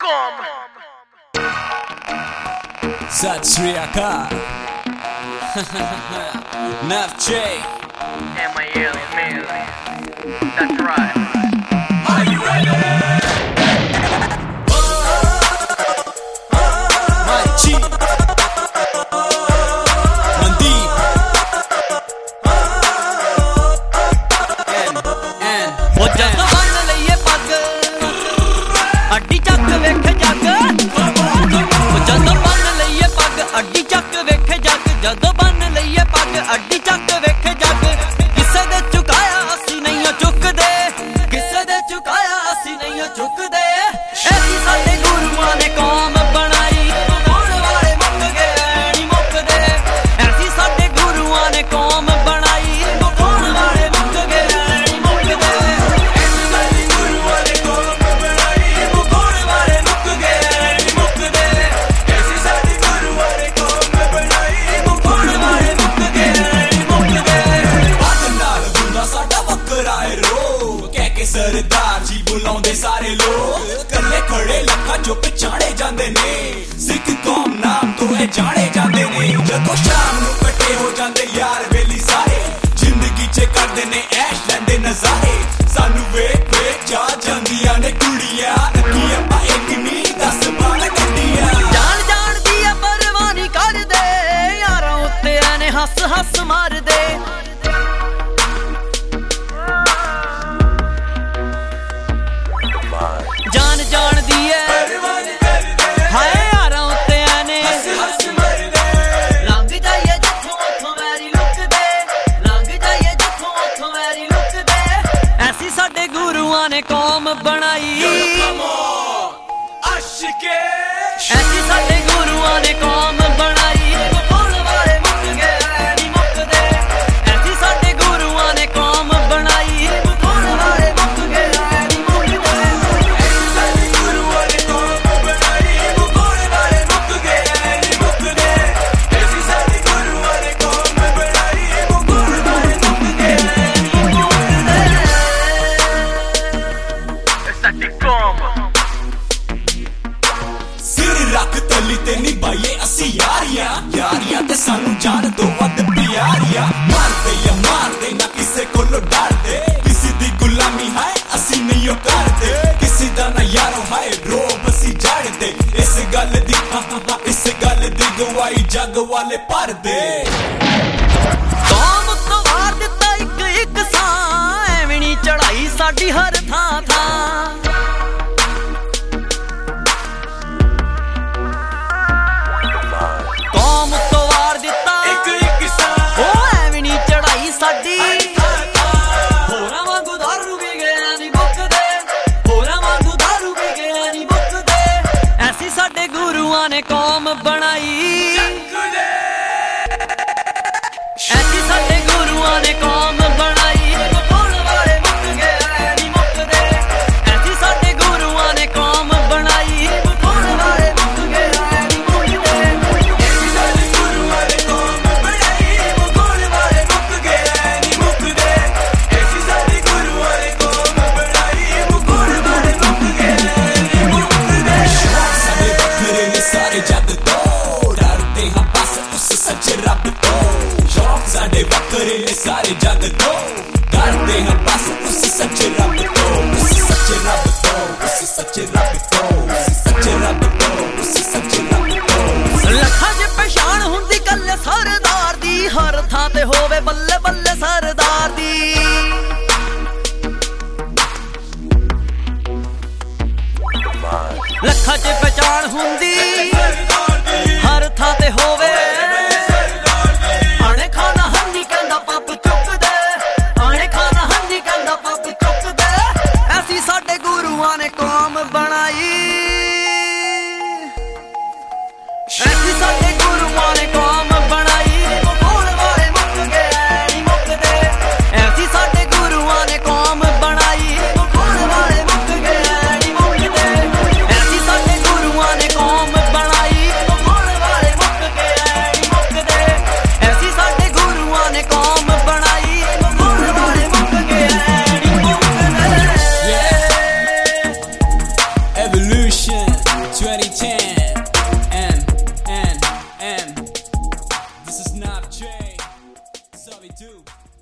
Come. Sat Sri Akal. Nav J. M.I.L. Mill. That's right. Are you ready? My G. Mandeep. N. ਉਹ ਜਦ ਬੰਨ ਲਈਏ ਪੱਗ ਅੱਡੀ ਚੱਕ ਵੇਖ ਜੱਗ ਉਹ ਜਦੋਂ ਬੰਨ ਲਈਏ ਪੱਗ ਅੱਡੀ ਚੱਕ ਵੇਖ ਜੱਗ ਜਦੋਂ ਬੰਨ ਲਈਏ ਪੱਗ ਅੱਡੀ ਚੱਕ ਵੇਖ ਜੱਗ ਕਿਸੇ ਦੇ ਚੁਕਾਇਆ ਅਸੀਂ ਨਹੀਂ ਚੁੱਕਦੇ ਕਿਸੇ ਦੇ ਚੁਕਾਇਆ ਅਸੀਂ ਨਹੀਂ ਚੁੱਕਦੇ ਐਸੀ ਸਾਡੇ ਗੁਰੂਆਂ ਨੇ ਕੌਮ ਬਣਾਈ ਮੁਕਾਉਣ ਵਾਲੇ ਮੁੱਕ ਗਏ ਨਹੀਂ ਮੁੱਕਦੇ ਐਸੀ ਸਾਡੇ ਗੁਰੂਆਂ ਨੇ ਕੌਮ ਬਣਾਈ ਮੁਕਾਉਣ ਵਾਲੇ ਮੁੱਕ ਗਏ ਨਹੀਂ ਮੁੱਕਦੇ सरदार जी बुलाउंदे सारे लोग कल्ले खड़े लखा चुप चाड़े जांदे ने सिख कौम नाम तो है जाने जांदे ने जदों शाम नूं कट्टे हो जांदे यार वेली सारे जिंदगी च करदे ने ऐश लैंदे नज़ारे सानू वेख वेख जा जांदियां ने कुड़ियां रखियां पा एक नी 10 12 गड्डियां जान जान दी परवाह नहीं करदे यारां उत्ते ने हस हस मारदे जान जान दी हाय यारां उत्ते ने लंघ जाइए जिथों उथों वैरी लुकदे लंघ जाइए जिथों उथों वैरी लुकदे ऐसी साडे गुरुआं ने कौम बनाई ऐसी साडे गुरुआं ने कौम बनाई मुकाउण वाले मुक गए नहीं मुकदे ऐसी साडे गुरुआं ने कौम बनाई मुकाउण वाले मुक गए नहीं मुकदे Sati come. सिर रख तली ते निभाइए असी यारियां यारियां ते सानू जान दो वध प्यारियां मारदे ना किसे कोलो डरदे किसी दी गुलामी है असी नहीं करदे किसी दा ना यारो है रोब असी जड़दे इस गल दी गवाही जग वाले परदे कौम तो वार दिता एक एक सां एवें नी चढ़ाई साडी हर थां थां कौम तो वार दिता एक सां ओ एवें नी चढ़ाई साडी होरां वांगू दारू भी गया नी मुकदे होरां वांगू दारू भी गया नी मुकदे ऐसी साडे गुरुआं ने कौम बनाई ऐसी साडे गुरुआं ने कौम बनाई मुकाउण वाले मुक गए नहीं मुकदे ऐसी साडे गुरुआं ने कौम बनाई मुकाउण वाले मुक गए नहीं मुकदे ऐसी साडे गुरुआं ने कौम बनाई मुकाउण वाले मुक गए नहीं मुकदे ऐसी साडे गुरुआं ने कौम बनाई मुकाउण वाले मुक गए नहीं मुकदे साडे वखरे ने सारे जग तो डरदे हां बस उस सच्चे रब तो शौक साडे वखरे ने सारे जग तो डरदे हां बस उस सच्चे रब तो उस सच्चे रब तो उस सच्चे रब तो उस सच्चे रब तो उस सच्चे रब तो ਲੱਖਾਂ 'ਚ ਪਛਾਣ ਹੁੰਦੀ ਕੱਲੇ ਸਰਦਾਰ ਦੀ ਹਰ ਥਾਂ ਤੇ ਹੋਵੇ ਬੱਲੇ ਬੱਲੇ ਸਰਦਾਰ ਦੀ ਲੱਖਾਂ 'ਚ ਪਛਾਣ ਹੁੰਦੀ ਹਰ ਥਾਂ ਤੇ ਹੋਵੇ ਆਣੇ ਖਾਣਾ ਹੰਨੀ ਕਹਿੰਦਾ ਪੱਪ ਚੁੱਕਦੇ ਆਣੇ ਖਾਣਾ ਹੰਨੀ ਕਹਿੰਦਾ ਪੱਪ ਚੁੱਕਦੇ ਐਸੀ ਸਾਡੇ ਗੁਰੂਆਂ ਨੇ ਕੌਮ ਬਣਾਈ ऐसी साडे गुरुआं ने कौम बनाई मुकाउण वाले मुक गए नहीं मुकदे ऐसी साडे गुरुआं ने कौम बनाई मुकाउण वाले मुक गए नहीं मुकदे ऐसी साडे गुरुआं ने कौम बनाई 2010 and this is not Jay. Sorry, dude.